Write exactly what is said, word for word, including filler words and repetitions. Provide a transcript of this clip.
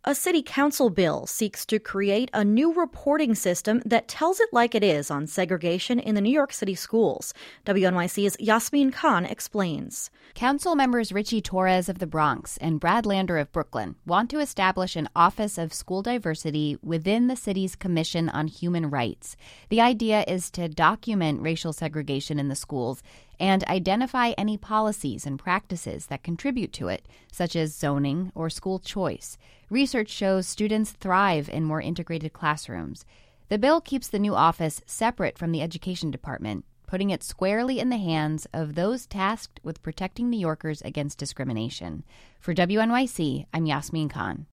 A city council bill seeks to create a new reporting system that tells it like it is on segregation in the New York City schools. W N Y C's Yasmin Khan explains. Council members Richie Torres of the Bronx and Brad Lander of Brooklyn want to establish an Office of School Diversity within the city's Commission on Human Rights. The idea is to document racial segregation in the schools and identify any policies and practices that contribute to it, such as zoning or school choice. Research shows students thrive in more integrated classrooms. The bill keeps the new office separate from the Education Department, putting it squarely in the hands of those tasked with protecting New Yorkers against discrimination. For W N Y C, I'm Yasmin Khan.